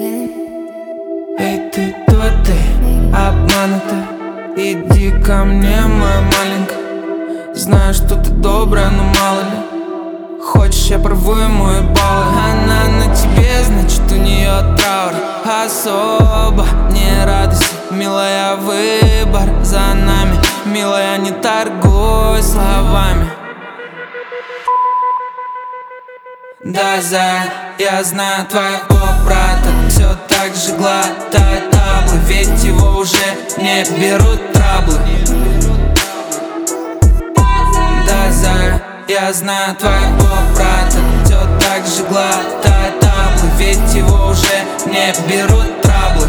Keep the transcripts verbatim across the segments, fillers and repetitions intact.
Эй, ты кто ты? Обманутая. Иди ко мне, моя маленькая. Знаю, что ты добрая, но мало ли. Хочешь, я порву ему и баллы. Она на тебе, значит, у нее траур. Особо не радуйся, милая, выбор за нами. Милая, не торгуй словами. Да, зая, я знаю твоего брата. Все так же глотает таблы, ведь его уже не берут траблы. Да, зая, я знаю твоего брата. Все так же глотает таблы, ведь его уже не берут траблы.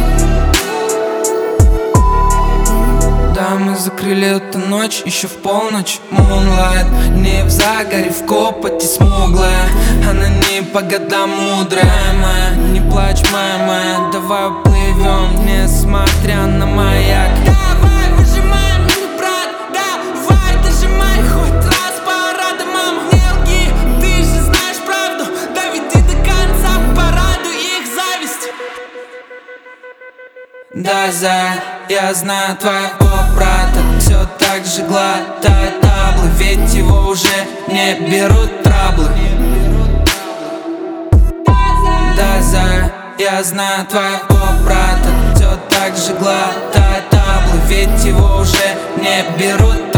Да, мы закрыли эту ночь еще в полночь. Moonlight, не в загоре, в копоти смуглая. Она не по годам мудрая моя. Не плачь, моя моя, давай уплывем, несмотря на маяк. Давай выжимаем, мой брат, давай дожимай хоть раз парада, мама. Не лги, ты же знаешь правду, доведи до конца, порадуй их зависть. Да, зая, я знаю твоего брата. Все так же глотает таблы, ведь его уже не берут траблы. Да, зая, я знаю твоего брата. Все так же глотает таблы, ведь его уже не берут